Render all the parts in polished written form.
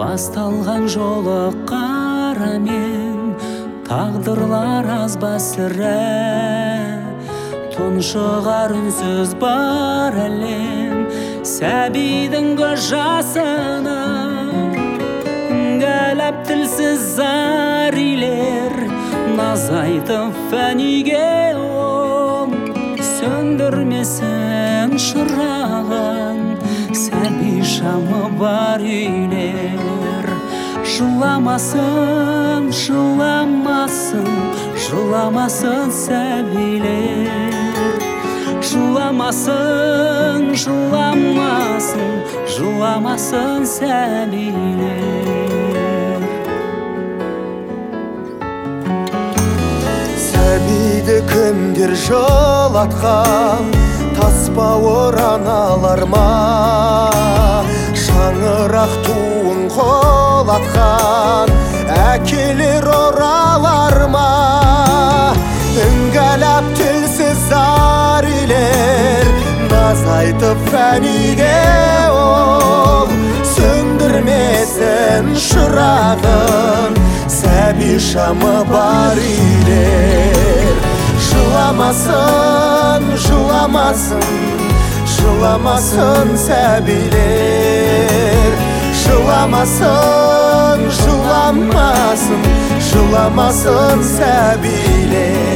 Басталған жолы қарамен, тағдырлар азба сірә. Тұншығар үнсіз бар әлем, сәбидің көз жасына. Үңгәләп тілсіз зар илер, наз айтып фәниге ол. Сөндірмесін шырағын, сәби шамы бар үйлер. Жыламасын, жыламасын, жыламасын сәбилер. Жыламасын, жыламасын, жыламасын сәбилер. Сәбиді кімдер жылатқан, таспа ораналар ма? Шаңырақ туын қолатқан, әкелер оралар ма? Үңгәләп тілсіз зар илер, наз айтып фәниге ол. Сөндірмесін шырағын, сәби шамы бар үйлер. Жыламасын, жыламасын, жыламасын сәбилер. Жыламасын, жыламасын, жыламасын сәбилер.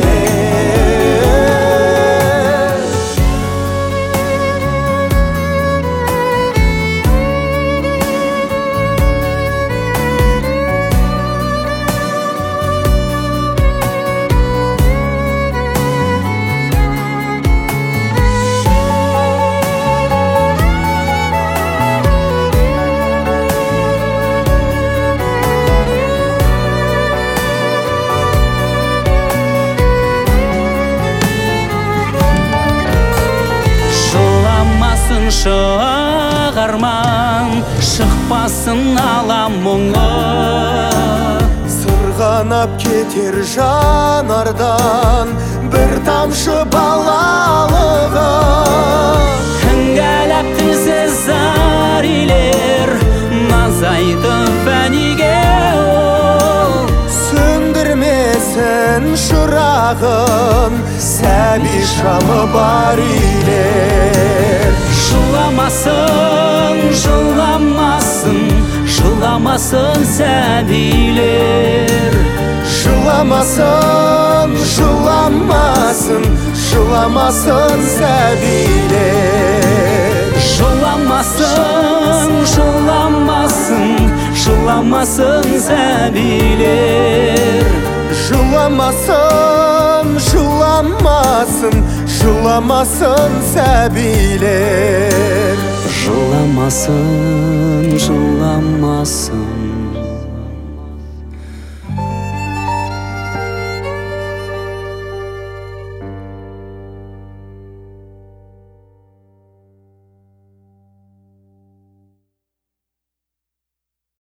Шығарман, шықпасын алам мұңы. Сырғанап кетер жанардан бір тамшы балалығы. Үңгәләп тілсіз зар илер, наз айтып фәниге ол. Сөндірмесін шырағын, сәби шамы бар үйлер. Жыламасын, жыламасын, жыламасын сәбилер. Жыламасын, жыламасын, жыламасын сәбилер. Жыламасын, жыламасын, жыламасын сәбилер. Жыламасын, жыламасын, жыламасын сәбилер. Жыламасын, жыламасын,